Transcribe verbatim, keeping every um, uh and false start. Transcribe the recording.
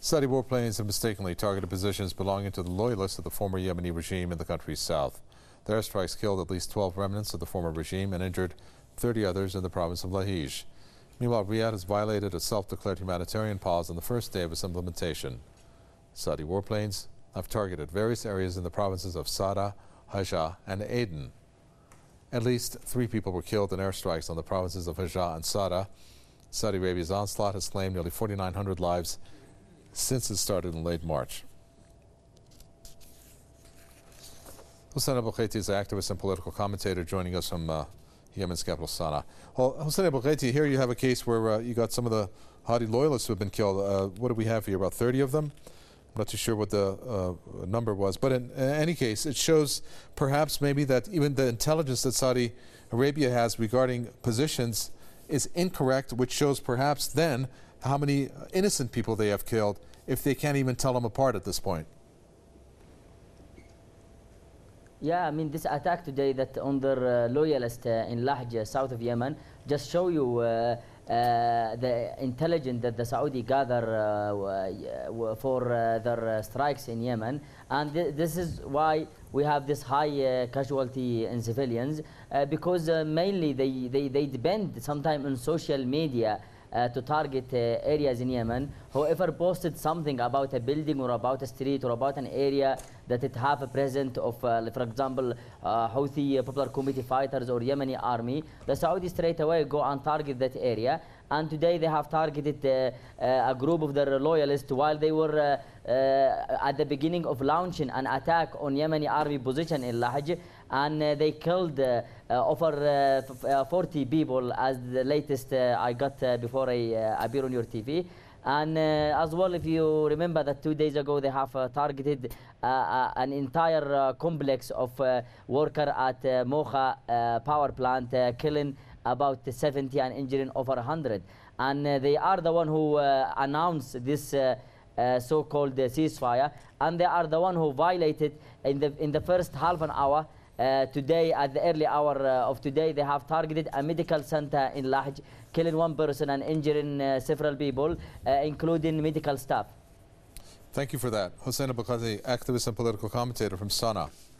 Saudi warplanes have mistakenly targeted positions belonging to the loyalists of the former Yemeni regime in the country's south. Their airstrikes killed at least twelve remnants of the former regime and injured thirty others in the province of Lahij. Meanwhile, Riyadh has violated a self-declared humanitarian pause on the first day of its implementation. Saudi warplanes have targeted various areas in the provinces of Sada, Hajjah, and Aden. At least three people were killed in airstrikes on the provinces of Hajjah and Sada. Saudi Arabia's onslaught has claimed nearly forty-nine hundred lives since it started in late March. Hossein Abu-Ghaiti is an activist and political commentator joining us from uh, Yemen's capital, Sana'a. Well, Hossein Abu-Ghaiti, here you have a case where uh, you got some of the Hadi loyalists who have been killed. Uh, what do we have here, about thirty of them? I'm not too sure what the uh, number was. But in, in any case, it shows perhaps maybe that even the intelligence that Saudi Arabia has regarding positions is incorrect, which shows perhaps then how many innocent people they have killed if they can't even tell them apart at this point. Yeah, I mean, this attack today that on their uh, loyalists uh, in Lahj, south of Yemen, just show you uh, uh, the intelligence that the Saudi gather uh, for uh, their uh, strikes in Yemen. And th this is why we have this high uh, casualty in civilians, uh, because uh, mainly they, they, they depend sometimes on social media Uh, to target uh, areas in Yemen. Whoever posted something about a building or about a street or about an area that it have a presence of, uh, for example, uh, Houthi uh, Popular Committee fighters or Yemeni army, the Saudis straight away go and target that area. And today they have targeted uh, uh, a group of their loyalists while they were uh, uh, at the beginning of launching an attack on Yemeni army position in Lahj, and uh, they killed uh, uh, over uh, uh, forty people, as the latest uh, I got uh, before I uh, appear on your T V. And uh, as well, if you remember that two days ago they have uh, targeted uh, uh, an entire uh, complex of uh, worker at uh, Mocha uh, power plant, uh, killing about seventy and injuring over one hundred. And uh, they are the one who uh, announced this uh, uh, so-called uh, ceasefire, and they are the one who violated in the in the first half an hour. Uh, today, at the early hour uh, of today, they have targeted a medical center in Lahj, killing one person and injuring uh, several people, uh, including medical staff. Thank you for that. Hossein Abu-Ghaiti, activist and political commentator from Sana'a.